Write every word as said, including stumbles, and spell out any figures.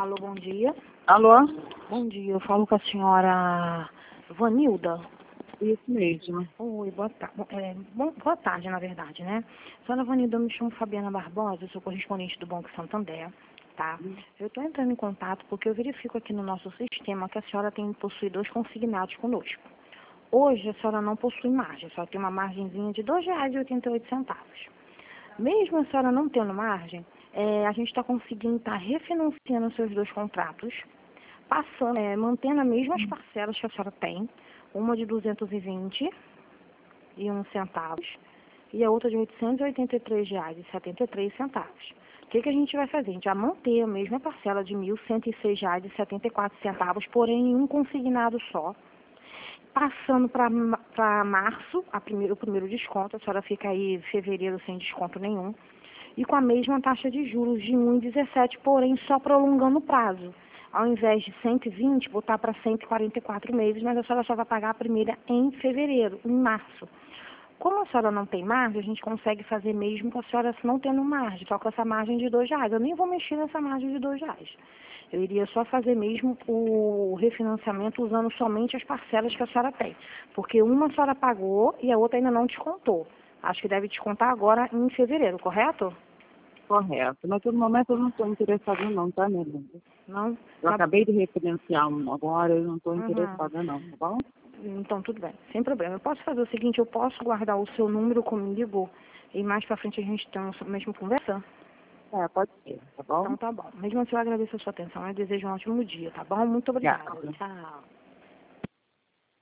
Alô, bom dia. Alô? Bom dia, eu falo com a senhora Vanilda. Isso mesmo. Oi, boa, ta é, bom, boa tarde, na verdade, né? Senhora Vanilda, eu me chamo Fabiana Barbosa, eu sou correspondente do Banco Santander, tá? Hum. Eu estou entrando em contato porque eu verifico aqui no nosso sistema que a senhora tem possui dois consignados conosco. Hoje a senhora não possui margem, a senhora tem uma margenzinha de dois reais e oitenta e oito centavos. Mesmo a senhora não tendo margem, é, a gente está conseguindo estar tá refinanciando os seus dois contratos, passando, é, mantendo as mesmas parcelas que a senhora tem, uma de duzentos e vinte e um centavos e a outra de oitocentos e oitenta e três reais e setenta e três centavos. O que, que a gente vai fazer? A gente vai manter a mesma parcela de mil cento e seis reais e setenta e quatro centavos, porém em um consignado só, passando para março, a primeiro, o primeiro desconto, a senhora fica aí em fevereiro sem desconto nenhum, e com a mesma taxa de juros de um vírgula dezessete, porém só prolongando o prazo. Ao invés de cento e vinte, botar para cento e quarenta e quatro meses, mas a senhora só vai pagar a primeira em fevereiro, em março. Como a senhora não tem margem, a gente consegue fazer mesmo com a senhora não tendo margem, só com essa margem de dois reais. Eu nem vou mexer nessa margem de dois reais. Eu iria só fazer mesmo o refinanciamento usando somente as parcelas que a senhora tem. Porque uma a senhora pagou e a outra ainda não descontou. Acho que deve descontar agora em fevereiro, correto? Correto. Naquele momento eu não estou interessada não, tá, minha linda? Não? Eu Tá. acabei de refinanciar um agora, eu não estou Uhum. interessada não, tá bom? Então, tudo bem, sem problema. Eu posso fazer o seguinte, eu posso guardar o seu número comigo e mais pra frente a gente tem a mesma conversa? É, pode ser, tá bom? Então tá bom. Mesmo assim eu agradeço a sua atenção. Eu desejo um ótimo dia, tá bom? Muito obrigada. Obrigada. Tchau.